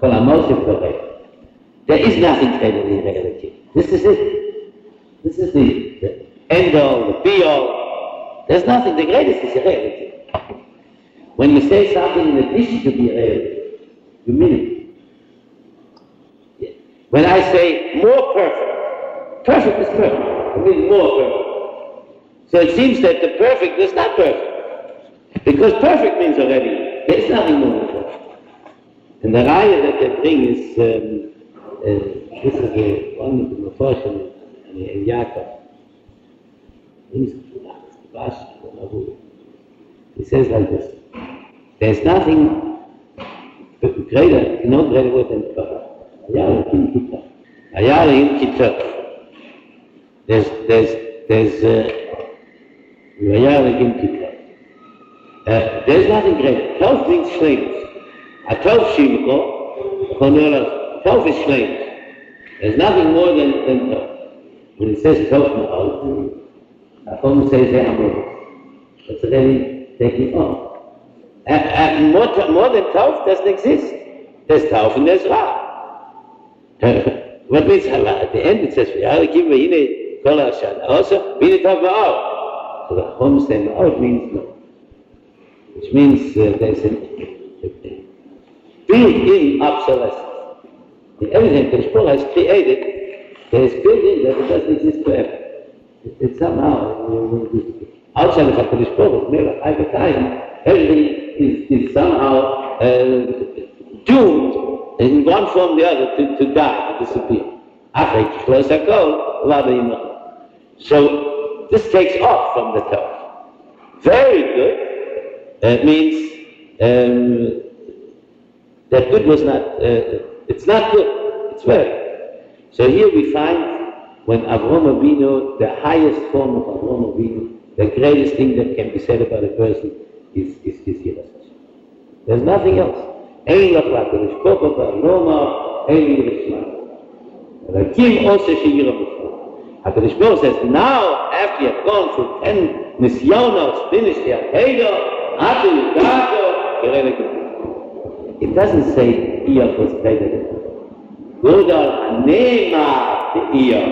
Kol HaMosif Koreh. There is nothing greater than reality. This is it. This is the end-all, the be-all. There's nothing. The greatest is reality. When you say something in addition to be reality, you mean it. When I say more perfect, perfect is perfect. I mean more perfect. So it seems that the perfect is not perfect. Because perfect means already, there's nothing more than perfect. And the raya that they bring is, this is one of the Meforshim in Yaakov. He says like this: there's nothing greater, no greater word than Torah. There's nothing greater. Tov means shleimus. A tov shimko, tov is shleimus. There's nothing more than tov. When it says tov ma'al, Chacham says amor. That's already taking off. More than tov doesn't exist. There's tov and there's ra. What means at the end it says also v'hine tov ma'al. So the Chacham say ma'al means no. Which means there's a built-in obsolescence. In everything that Shmuel has created, there is built-in that it doesn't exist forever. It's somehow, outside of HaKadosh Baruch Hu, every time, everything is somehow doomed in one form or the other to die, to disappear. So this takes off from the Torah. Very good. It means that good was not, it's not good, it's very good. So here we find when Avraham Avinu, the highest form of Avraham Avinu, the greatest thing that can be said about a person is Yiras Hashem. There's nothing else. Ein lach l'HaKadosh Baruch Hu ba'aloma, ein yiras Hashem. Rakim also she'yira b'chol. HaKadosh Baruch Hu says, now, after you have gone through 10 nisyonos, finished the Akedah, it doesn't say Iyov was greater than him. Godal Anema the Iyov.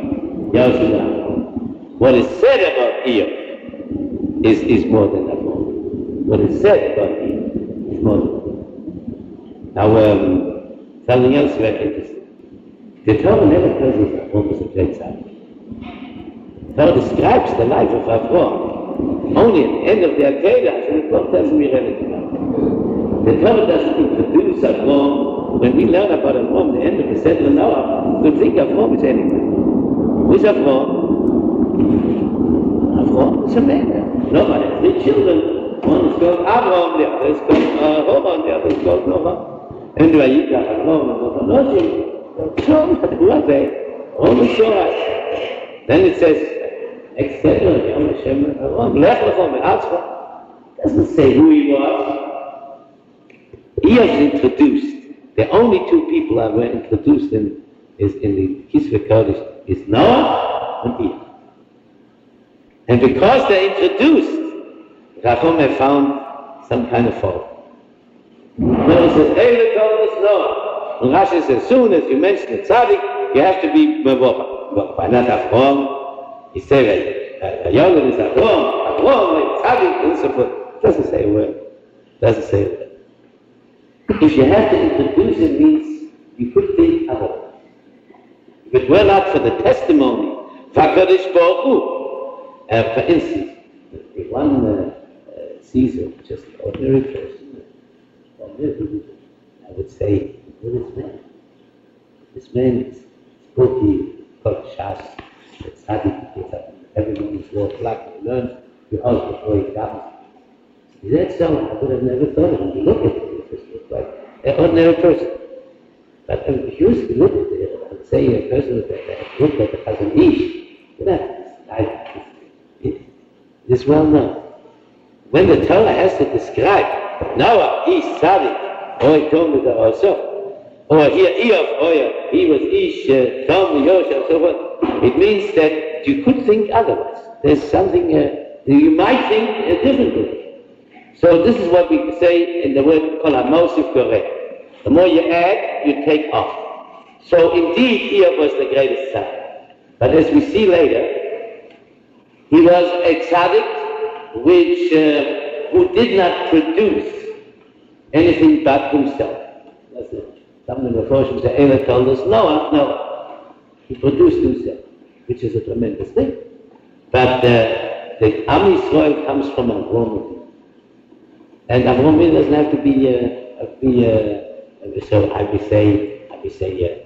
What is said about Iyov is more than that. What is said about Iyov is more than that. Now, something else very interesting. The Torah never tells us that Avraham was a great tzaddik. The Torah describes the life of Avraham. Only at the end of the Akedah, so the Torah tells me relative. The Torah doesn't introduce Avraham. When we learn about Avraham, the end of the Sefer Noah, we think Avraham is anything. Who is Avraham? Avraham is a man. Noah has 3 children. One is called Avraham, the other is called Haran, the other is called Noah. And Vayikra Avraham and Noah. So, who are they? All the Torah. Then it says, etc. Doesn't say who he was. He was introduced. The only 2 people that were introduced in the Kisvei Kodesh is Noah and Eve. And because they're introduced, Chacham have found some kind of fault. Noah says, hey, the Kodesh Noah. And Rashi says, as soon as you mention the tzaddik, you have to be mevocha. Why not Avraham? He said, Yogan is Avraham, tzaddik, and so forth. Doesn't say a word. Doesn't say a word. If you have to introduce it, means you could think otherwise. If it were not for the testimony, HaKadosh Baruch Hu, for instance, if one Caesar, just an ordinary person, I would say, who is this man? This man is Spooky, called Shas, it's Tzaddik, everyone is wore black, he learns the house before he comes. Is that so? I would have never thought of him. You look at him, he just looks like an ordinary person. But if you used to look at it, and say a person that looked like a Chazon Ish, it's well known. When the Torah has to describe Noah, Ish, Tzaddik, or he told me that also, or here Iyov, he was Ish, Tom, Yosh, and so forth, it means that you could think otherwise. There's something, you might think differently. So this is what we say in the word Kol HaMosif Koreh. The more you add, you take off. So indeed, Iyov was the greatest tzaddik. But as we see later, he was a tzaddik who did not produce anything but himself. That's it. Some of the Mephoshim Eila told us, Noah, he produced himself, which is a tremendous thing. But the Am Yisrael comes from Avraham Avinu. And Avraham Avinu doesn't have to be so I would say, as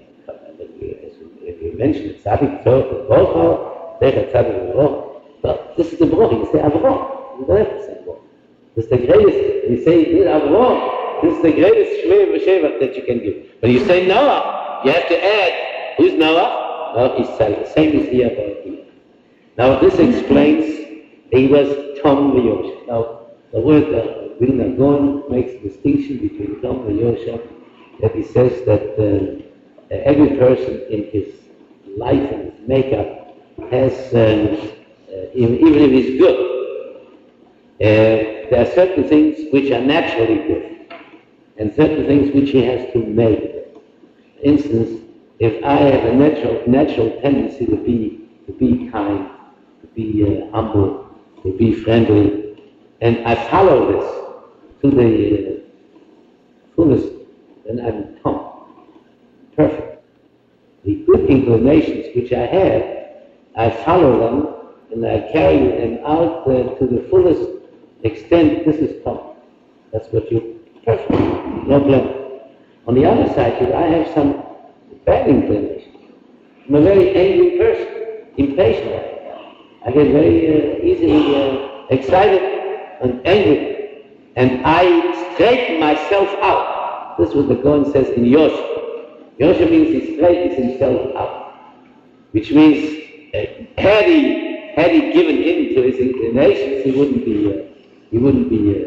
we mentioned, Tzaddik Torah, Tzaddik Torah. Well, this is the Baruch, you say Avraham. You don't have to say Baruch. This is the greatest, you say Avraham, this is the greatest Shvei that you can give. When you say Noah, you have to add, who's Noah? No, he's Tzaddik, same as here about here. Now this explains, he was Tom V'Yosha. Now, the word Vilna Gaon makes a distinction between Tom V'Yosha, that he says that every person in his life and his makeup has, even if he's good, there are certain things which are naturally good, and certain things which he has to make good. For instance, if I have a natural tendency to be kind, to be humble, to be friendly, and I follow this to the fullest, then I'm Tom, perfect. The good inclinations which I have, I follow them and I carry them out to the fullest extent. This is Tom. That's what you perfect, no blame. On the other side, if I have some bad inclinations, I'm a very angry person, impatient. I get very easily excited and angry, and I straighten myself out. This is what the Gaon says in Yosha. Yosha means he straightens himself out, which means had he given in to his inclinations, he wouldn't be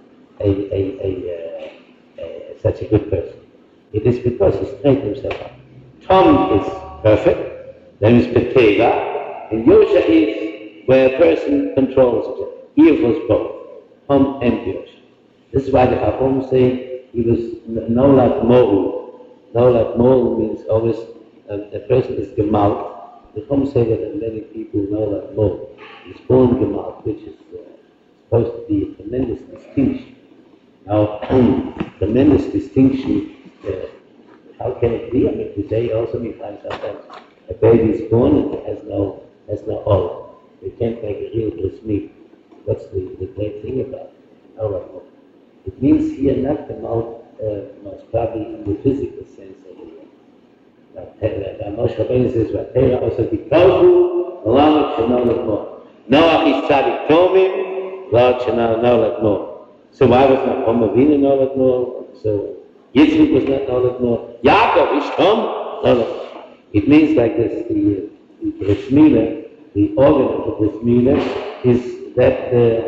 such a good person. It is because he straightened himself out. Tom is perfect, then is Peteva, and Yosha is where a person controls himself. Iyov was both, Tom and Yosha. This is why the Chacham say he was Nolat Mo'u. Nolat Mo'u means always a person is Gemalt. The Chacham say that many people Nolat Mo'u. He's born Gemalt, which is supposed to be a tremendous distinction. Now, tremendous distinction, how can it be? I mean, today also we find sometimes a baby is born and it has no O. They can't make a real bris milah. What's the great thing about it? It means here not the mouth, most probably in the physical sense of the word. Moshe Rabbeinu says, "V'atera also tikavhu, v'lamet shenolet mo." Noach is tzaddik tomim, v'lamet shenolet mo. So why was not Avraham Avinu nolet mo? So Yitzchak was not nolet mo. Yaakov is Tom nolet mo. It means like this: the bris milah, the organ of the bris milah, is that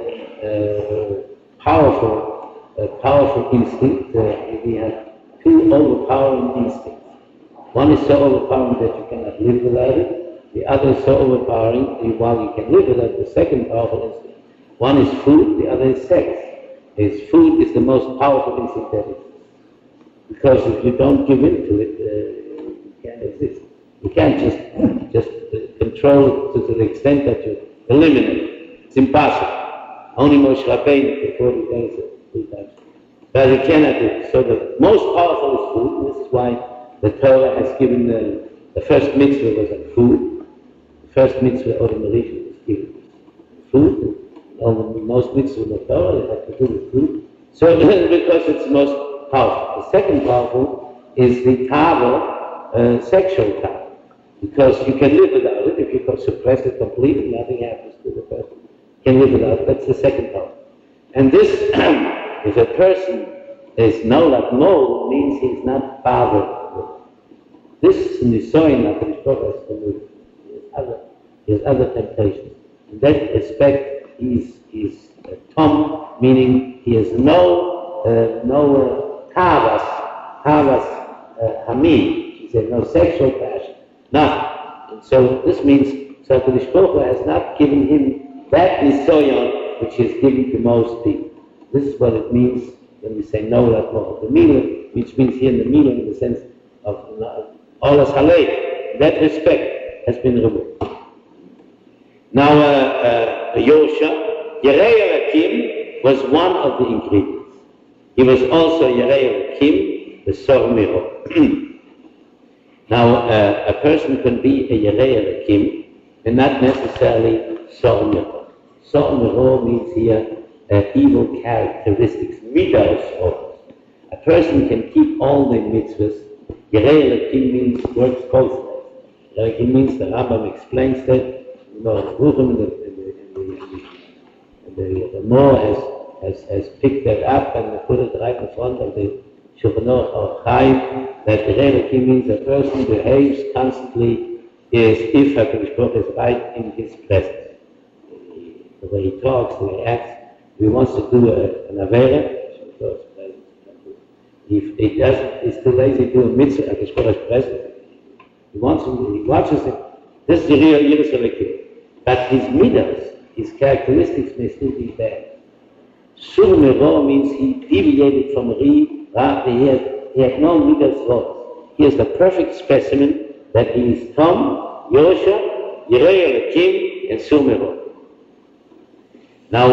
powerful instinct. We have two overpowering instincts. One is so overpowering that you cannot live without it. The other is so overpowering, while you can live without the second powerful instinct. One is food, the other is sex. Food is the most powerful instinct that exists. Because if you don't give in to it, you can't exist. You can't just control it to the extent that you eliminate it. It's impossible. Only Moshe Rabbeinu for 40 days or 3 times. But you cannot do it. So the most powerful is food. This is why the Torah has given the first mitzvah was on food. The first mitzvah of the Marisha was given food. Most mitzvahs in the Torah have to do with food. So because it's the most powerful. The second powerful is the tava, sexual tava. Because you can live without it. If you can suppress it completely, nothing happens to the person. You can live without it. That's the second power. And this, if a person is nolat mo, means he's not bothered with it. This nisoyin HaKadosh Baruch Hu has to his other temptations. In that respect, he's Tom, meaning he has no kavas hamid. He said no sexual passion, nothing. And so this means HaKadosh Baruch Hu has not given him that nisoyon which is given to most people. This is what it means when we say no, that more. The Milah, which means here in the Milah in the sense of Olas Halei, that respect has been removed. Now, Yosha, Yerei Rakim was one of the ingredients. He was also Yerei Rakim, the Sor Miro. Now, a person can be a Yerei Rakim, and not necessarily Sor Miro. Sor Miro means here evil characteristics, midos. A person can keep all the mitzvahs. Yerei Rakim means works both ways. It means the Rambam explains that. The Moor has picked that up and put it right in front of the Shulchan Aruch or Chaim, that the Rebbe means a person behaves constantly as if HaKadosh Baruch Hu is right in his presence. The way he talks, the way he acts. If he wants to do an Avera, if he doesn't, he's too lazy to do a mitzvah, HaKadosh Baruch Hu is present. He watches him. This is the real Yiras Elikim. But his midas, his characteristics may still be bad. Sur Mero means he deviated from Ri, he had no midas laws. He is the perfect specimen that he is Tom, Yosha, Yerei Elikim, and Sur Mero. Now,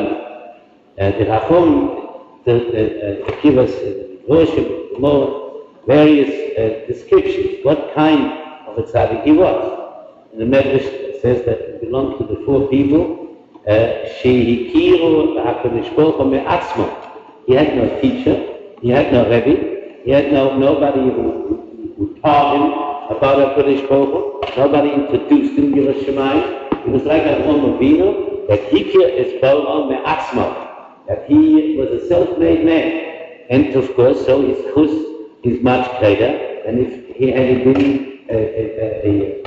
the Rachom give us worship more various descriptions, what kind of a tzaddik he was. In the Medrash says that it belonged to the four people. Shehikiru HaKadosh Baruch Hu me'atzmo. He had no teacher, he had no Rebbe, he had nobody who taught him about HaKadosh Baruch Hu, nobody introduced him to Yiras Shamayim. He was like a Avram Avinu, that Hikir is Baruch me'atzmo, that he was a self-made man. And of course, so his chus is much greater than if he had been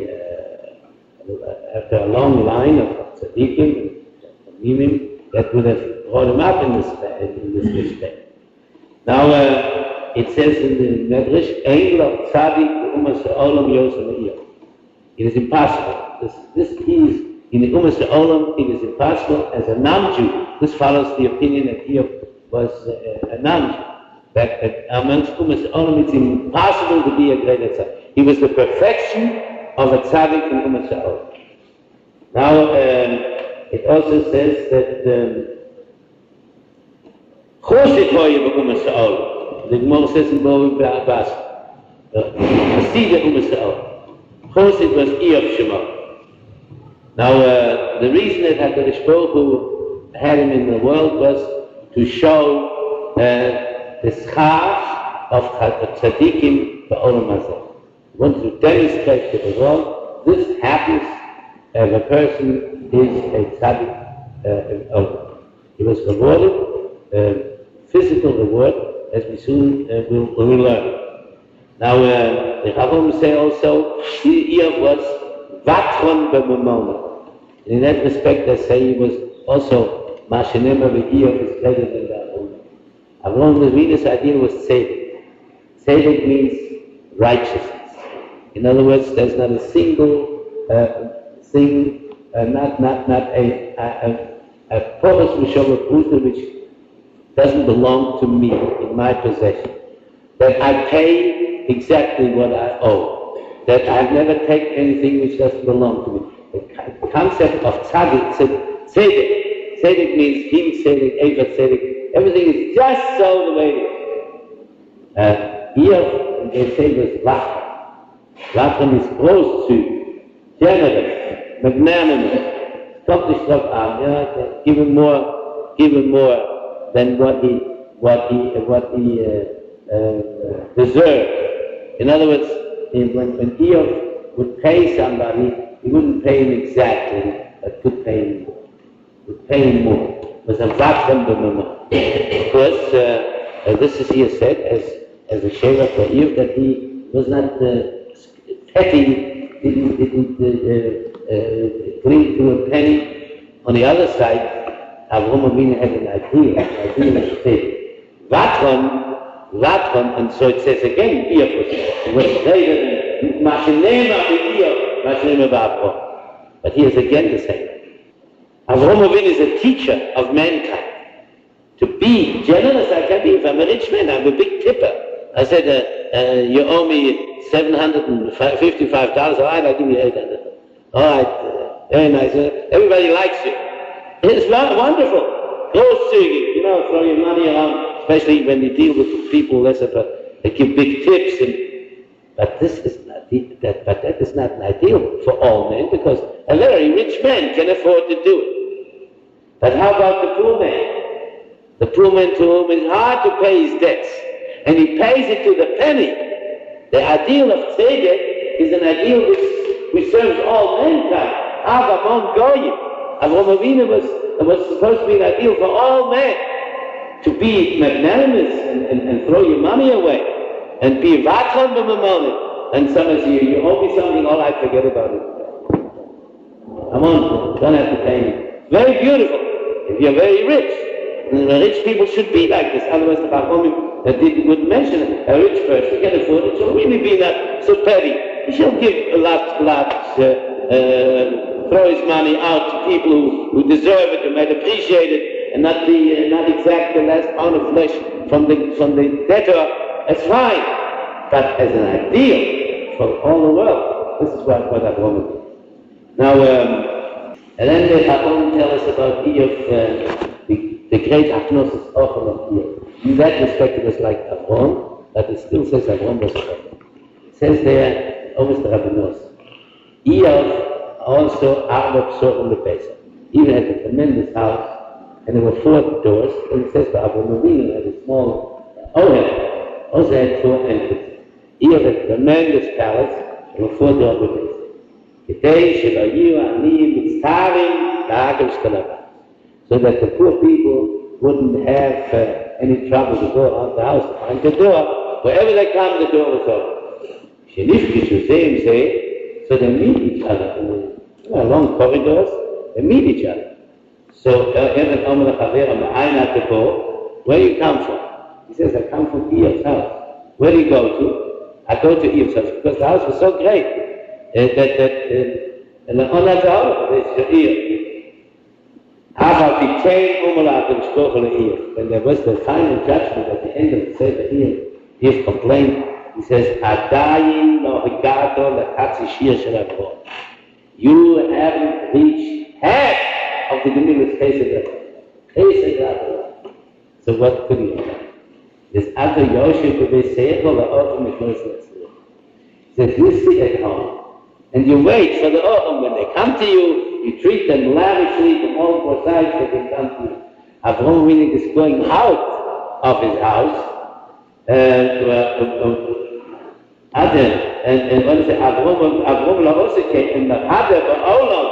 after a long line of tzaddikim and tamimim that would have brought him up in this respect. Now, it says in the Medrash, Ein lo tzaddik b'umas ha'olam yosem ha'iyah. It is impossible. This is, in the umas ha'olam, it is impossible as a non-Jew. This follows the opinion that Iyov was a non-Jew. That amongst umas ha'olam, it's impossible to be a greater tzaddik. He was the perfection of a tzaddik in Umas Ha'olam. Now, it also says that Choshech hoye b'Umas Ha'olam. The Gemara says in Bovi B'Abbas, Hasidah Umas Ha'olam. Choshech was Iyov Shema. Now, the reason that HaKadosh Baruch Hu had him in the world was to show the schar of tzaddikim b'Olam Hazeh. He wanted to demonstrate to the world, this happens if a person is a tzaddik. He was rewarded, physical reward, as we soon will learn. Now, the Chachamim say also, Iyov was vatron b'mamona. In that respect, they say he was also mashenema v'Iyov is greater than that. Avram Avinu's idea was tzedek. Tzedek means righteousness. In other words, there's not a single thing, not a promise which doesn't belong to me, in my possession. That I pay exactly what I owe. That I've never taken anything which doesn't belong to me. The concept of tzedek, tzedek means him tzedek, eva tzedek. Everything is just so the way it is. Here, they say was lach. Lachem is großzügig, generous, magnanimous. Kommt nicht drauf an, give him more than what he deserved. In other words, when Iyov would pay somebody, he wouldn't pay him exactly, but could pay him more. It was a vacuum b'mamah. Of course, this is here said as a sheva for Iyov, that he was not petty, didn't cling to a penny. On the other side, Avram Avinu had an idea to say, Vatron, and so it says again, Iyov was greater than Mashenema b'Iyov, Mashenema b'Avram. But he is again the same. Avram Avinu is a teacher of mankind. to be generous I can be. If I'm a rich man, I'm a big tipper. I said, you owe me $755. All right, I'll give you $800. All right, very nice. Everybody likes you. It's wonderful. Großzügig, throw your money around, especially when you deal with people they give big tips. But that is not an ideal for all men, because a very rich man can afford to do it. But how about the poor man? The poor man to whom it's hard to pay his debts, and he pays it to the penny. The ideal of tzedek is an ideal which serves all mankind. Avamon goyim. Avraham Avinu was supposed to be an ideal for all men, to be magnanimous and throw your money away, and be vatron b'mamonim. And someone says, you owe me something, all right, forget about it. Come on, don't have to pay me. Very beautiful. If you're very rich, and the rich people should be like this. Otherwise, the Chachamim would mention it. A rich person can afford it. Shall really be not so petty. He shall give a lot, throw his money out to people who deserve it, who might appreciate it, and not exact the last pound of flesh from the debtor. That's fine. But as an ideal for all the world, this is what Avraham did. Now, and then the Chachamim tell us about Iyov, the great Achnosis Ochel of Iyov. In that respect, it was like Avraham, but it still says Avraham was Ochel. It says there, almost the Rabbinos, Iyov also Arba Psorim LePesach. He had a tremendous house, and there were 4 doors, and it says that Avraham Avinu had a small Ohel, also had 4 entrances. He had a tremendous palace, and were 4 doors with it. So that the poor people wouldn't have any trouble to go around the house to find the door. Wherever they come, the door was open. So they meet each other in long corridors. They meet each other. So where do you come from? He says, I come from Iyov's house. Where do you go to? I go to Iyov's house because the house was so great. And the honor is your ear. When there was the final judgment at the end of the Sefer Iyov complained, he says, you haven't reached half of the Gemilus Chesed. So what could you do? This other Yoshe could be Seichel, the Ochel Mishlois. He says, you sit at home, and you wait for the Ochel. When they come to you, you treat them lavishly from all 4 sides that they come to you. Avraham Avinu is going out of his house, and what is it? Avraham also came in the Hadar Ba'olam.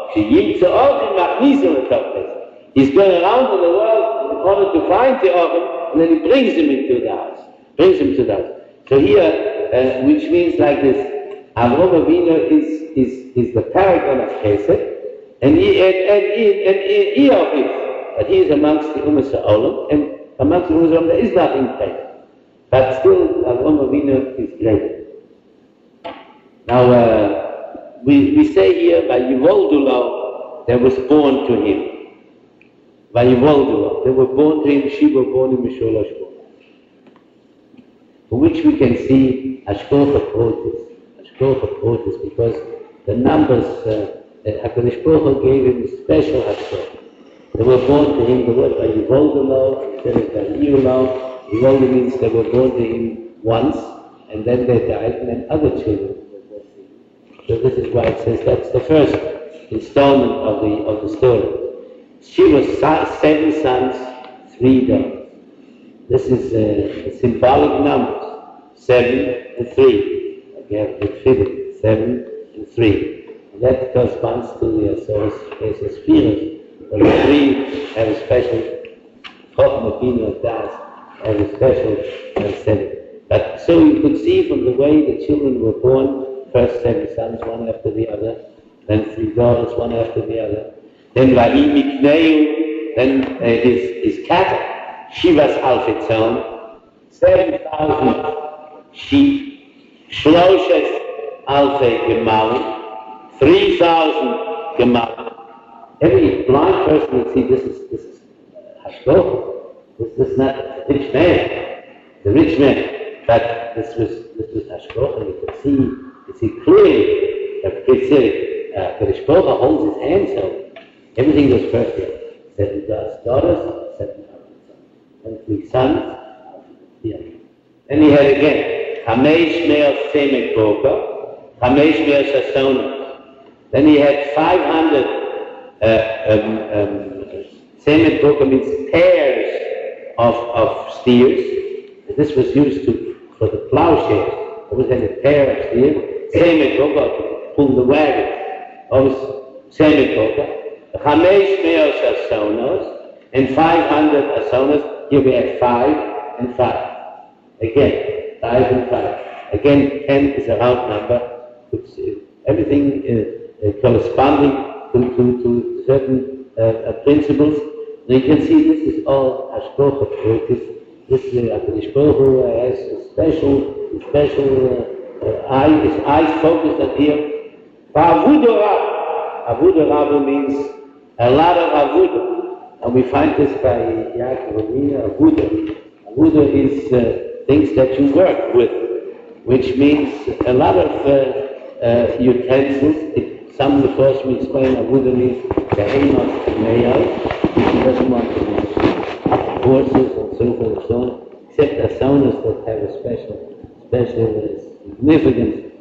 He's going around in the world in order to find the Ochel, and then he brings him into the house. So here, which means like this, Avraham Avinu is the paragon of Chesed, and Iyov is. But he is amongst the Ummah Ha'olam, and amongst the Ummah Ha'olam there is nothing great. But still, Avraham Avinu is great. Now, we say here, by Yivoldulo, there was born to him. By Yivoldulo, they were born to him, she was born in Misholosh Bo. For which we can see Hashkocha Protis, because the numbers, HaKadosh Baruch Hu gave him special Hashkocha. They were born to him, the word by Yivoldulo, instead of by Yivoldulo. Yivoldulo means they were born to him once, and then they died, and then other children were born to him. So this is why it says that's the first installment of the story. She was 7 sons, 3 daughters. This is symbolic numbers, 7 and 3. We have the figure, 7 and 3. And that corresponds to the Asoros Spheres. But the 3 have a special, Chochmah Bina Das have a special 7. But so you could see from the way the children were born, first 7 sons, one after the other, then 3 daughters, one after the other. Then Va'imikneu, then his cattle, Shivas Alfitzon, 7,000 sheep, Shloshes Alfei Gemalim, 3,000 Gemalim. Every blind person would see this is Hashkocha. This is not a rich man. The rich man. But this was Hashkocha. You could see clearly that Kadosh Baruch Hu holds his hand, so everything goes perfect. 7 daughters, 7 sons, and 3 sons. Yeah. Then he had again Hamesh Me'el Semek Boka, Hamesh Me'el Shasona. Then he had 500 Semek Boka means pairs of steers. This was used for the plowshares. Always had a pair of steers. Semek Boka to pull the wagon. Always Semek Boka. Hamesh Me'el Shasonos and 500 Asonos. Here we have 5 and 5. Again, 5 and 5. Again, 10 is a round number. It's, everything corresponding to certain principles. Now you can see this is all Hashkocha work. This HaKadosh Baruch Hu has a special eye. His eyes focused on here. Avodah Rabbah. Avodah Rabbah means a lot of avodah, and we find this by Yaakov Avinu. Avodah is things that you work with, which means a lot of utensils. Some of the first we explain Avodah means the aim of male, which he doesn't want to mention, horses and so forth and so on, except asonas that have a special significance.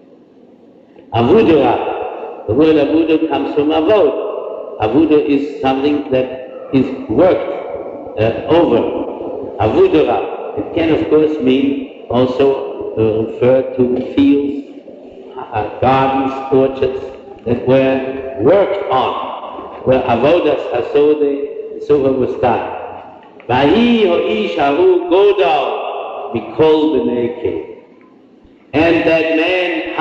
Avodah, the word Avodah comes from Avod. Avodah is something that is worked over. Avodah. It can, of course, mean also refer to fields, gardens, orchards that were worked on, where avodas hasode, so was done. Vahi ho'ish haru godal mikol b'nei Kedah. And that man,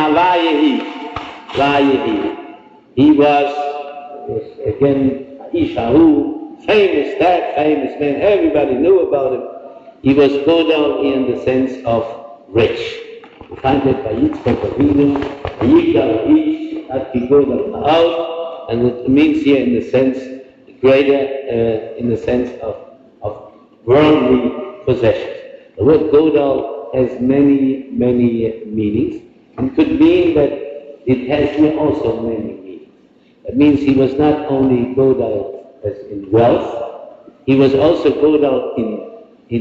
Havayehi, he was, again, Ish haru, famous man, everybody knew about him. He was Godal in the sense of rich. We find that by Yitzchak Avinu, Yikal Ish, At Godal Ma'al, and it means here in the sense, greater, in the sense of worldly possessions. The word Godal has many meanings, and could mean that it has here also many meanings. It means he was not only Godal as in wealth, he was also Godal in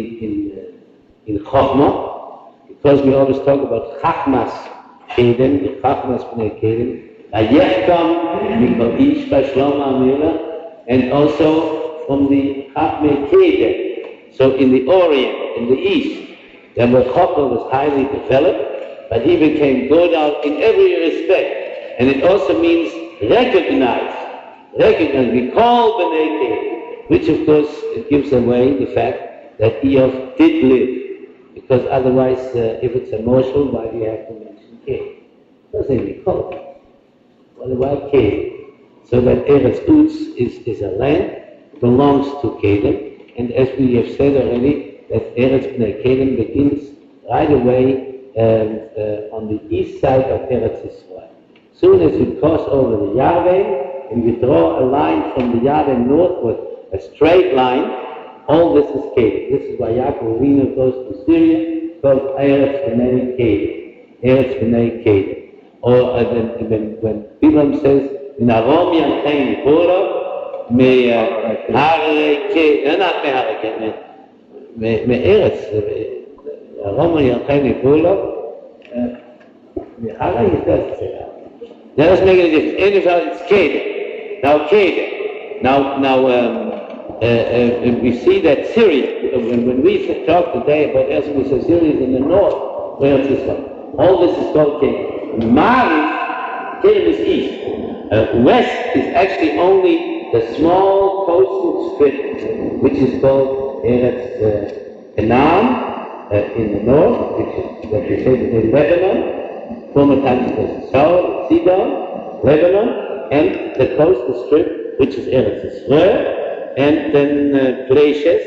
Chokhmah, because we always talk about Chachmas Kedem, the Chachmas Bnei Kedem, Ayechkam Mikol Ish Bashlom Amira, and also from the Chachmei Kedem. So in the Orient, in the East, the Chokhmah was highly developed, but he became Godal in every respect, and it also means recognize. We call Bnei Kedem, which of course it gives away the fact that Eov did live, because otherwise, if it's emotional, why do you have to mention Kedem? Doesn't be called. Well, why Kedem? So that Eretz Uts is a land, belongs to Kedem, and as we have said already, that Eretz Bnei Kedem begins right away on the east side of Eretz Yisrael. Soon as you cross over the Yarden, and you draw a line from the Yarden northward, a straight line, all this is Kedem. This is why Yaakov Avinu goes to Syria, called Eretz Bnei Kedem. Eretz Bnei Kedem. Or when Bilam says, Narom Yanchein Bora, me Hare Kedem, not me Hare Kedem, me Eretz, Narom Yanchein Bora, me Hare, he doesn't say that. That doesn't make any difference. Anyhow, it's Kedem. Now Kedem. Now, we see that Syria, when we talk today about Eretz, we say Syria is in the north, where is this one? All this is called Kedem. Marif, Kedem is east. West is actually only the small coastal strip, which is called Eretz Canaan in the north, which is what we say in Lebanon, former times it was Saul, Sidon, Lebanon, and the coastal strip, which is Eretz Yisrael. And then Gracious,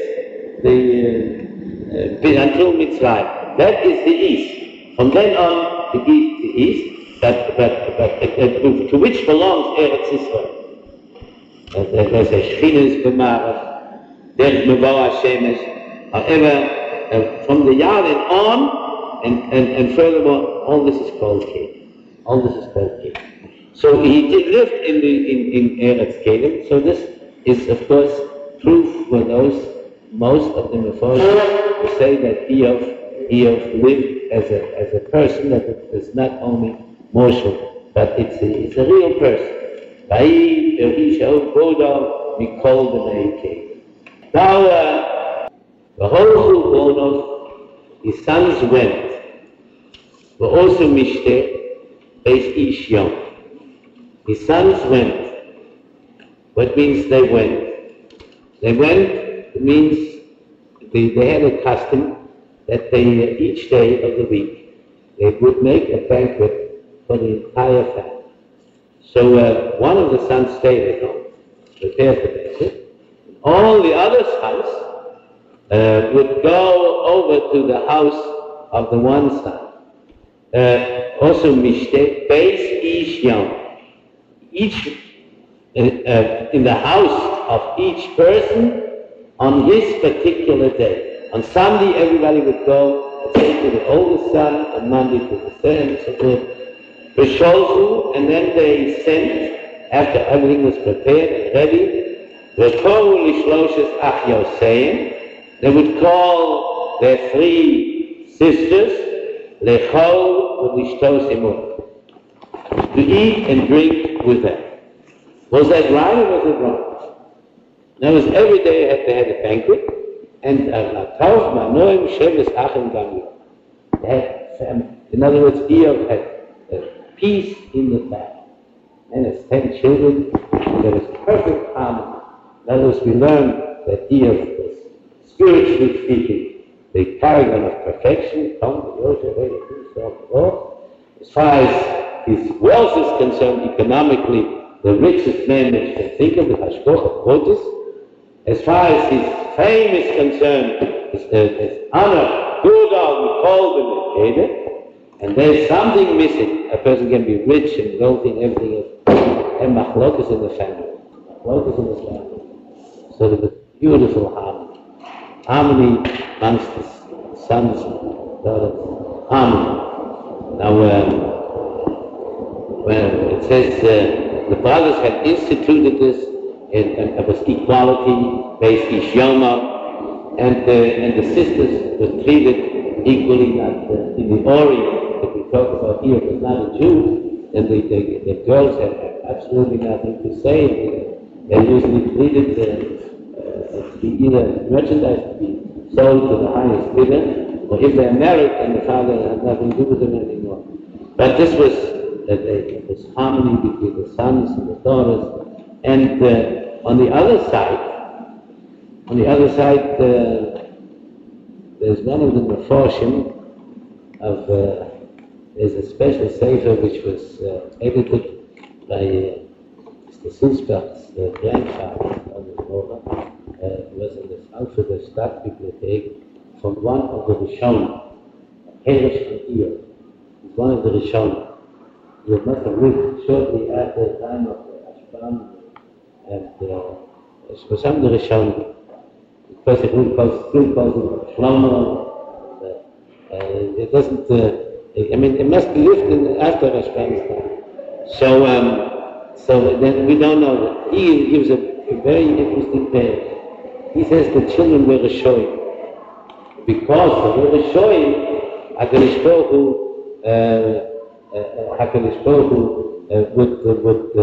until Mitzrayim. That is the east. From then on, the east, but to which belongs Eretz Yisrael. There's a Shchinas B'Marav, there's Mevoah Shemesh, However, from the Yardin on, and furthermore, all this is called Canaan. All this is called Canaan. So he did live in Eretz Canaan. So this is, of course, proof for those, most of the Mephoroshim who say that Eov lived as a person, that it is not only Moshe, but it's a real person. Now, the whole Bonos, his sons went, but also Mishte, Beis Ish Yom. His sons went. What means they went? They went, it means they had a custom that they, each day of the week, they would make a banquet for the entire family. So one of the sons stayed at home, prepared the banquet. All the other sons would go over to the house of the one son. Also Mishte, Beis Ish Yom. Each in the house of each person on his particular day. On Sunday, everybody would go and say to the oldest son, on Monday to the third, and so forth. And then they sent, after everything was prepared and ready, they would call their three sisters, to eat and drink with them. Was that right or was it wrong? That was every day they had a banquet, and in other words, Eov had peace in the family. And his 10 children, there was perfect harmony. In other words, we learn that Eov was, spiritually speaking, the paragon of perfection. As far as his wealth is concerned, economically, the richest man that you can think of, the Hashkoch Kodesh. As far as his fame is concerned, his honor, Gudal, we call them the and there's something missing. A person can be rich and wealthy and everything else, and Machlokas in the family. Machlokas in the family. So there was beautiful harmony. Harmony amongst the sons and daughters. Harmony. Now, when it says, the brothers had instituted this, and it was equality, based Ish Yoma, and the sisters were treated equally. Not in the Orient that we talk about here, was not a Jew, and the girls had absolutely nothing to say. They usually treated to be either merchandise to be sold to the highest bidder, or if they're married, then the father had nothing to do with them anymore. But this was this harmony between the sons and the daughters, and on the other side, there's one of the Mephoroshim of there's a special sefer which was edited by Mr. Sulzbach's grandfather, it was in the Frankfurter Stadtbibliothek from one of the Rishonim, Herish and Eov. He's one of the Rishonim. He must have lived shortly after the time of Ashbam, and for some of the Rishonim, because it still calls him Shlomo, it doesn't, it must be lived after Ashbam's time. So then we don't know that. He gives a very interesting tale. He says the children were Rishonim. Because they were Rishonim, HaKadosh Baruch Hu would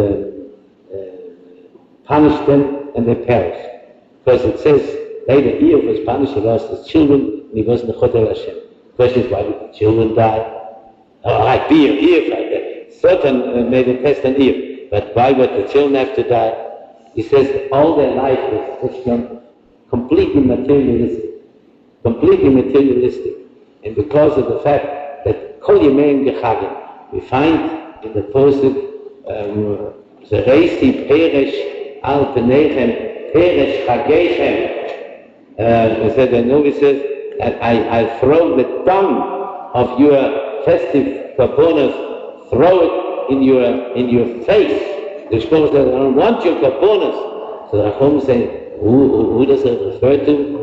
punish them and they perish. Because it says later Eov was punished, he lost his children, and he wasn't a Chotel Hashem. The question is, why did the children die? Like Eov, like that. Satan made a test on Eov, but why would the children have to die? He says all their life was completely materialistic. And because of the fact that Kol Yemeim Gechagim, we find in the Posuk, Zereisi Peresh Al Penechem Peresh Chageichem. The Novi says, I'll throw the dung of your festive kaponas, throw it in your face. The Shkosh says, I don't want your kaponas. So the Rachom says, who does it refer to?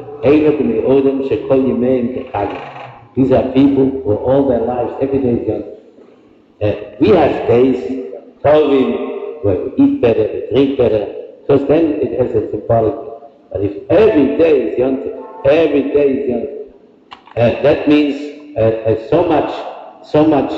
These are people who all their lives, every day is young. We have days, Tovim, where we eat better, we drink better, because then it has a symbolic. But if every day is Yontif, every day is Yontif, that means so much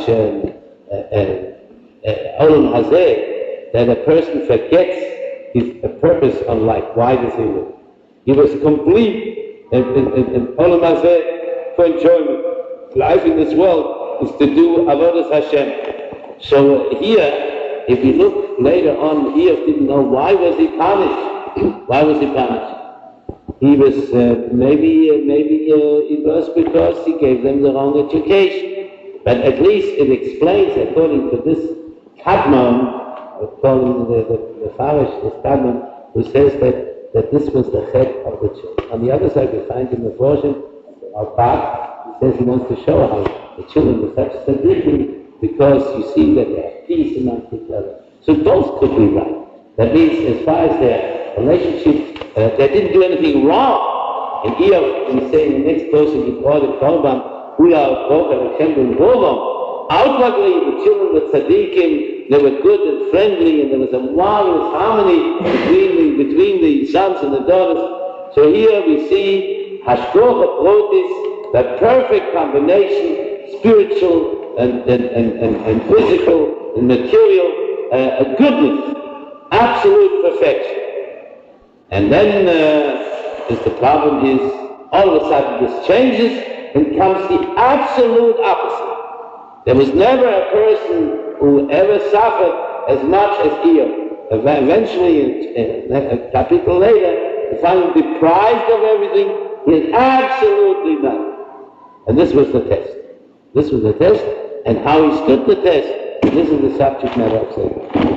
Olam Hazeh, that a person forgets his purpose on life. Why does he live? He was complete in Olam Hazeh for enjoyment. Life in this world is to do Avodas Hashem. So here, if you look later on, Eob didn't know why was he punished. Why was he punished? He was maybe it was because he gave them the wrong education. But at least it explains, according to this Kadmon, according to the Farish, this Kadmon, who says that this was the head of the children. On the other side, we find in the portion of Bach, he says he wants to show how the children were such tzaddikim, because you see that they have peace amongst each other. So both could be right. That means, as far as their relationship, they didn't do anything wrong. And Eob, we say in the next portion, he brought a korban, we are broken, outwardly, the children were tzaddikim, they were good and friendly, and there was a marvelous harmony between the sons and the daughters. So here we see Hashkocha Protis, the perfect combination, spiritual and physical and material, a goodness, absolute perfection. And then the problem is, all of a sudden this changes and comes the absolute opposite. There was never a person who ever suffered as much as Eob. Eventually, a capital later, he found him deprived of everything. He had absolutely nothing. And this was the test. This was the test, and how he stood the test. This is the subject matter of Seder.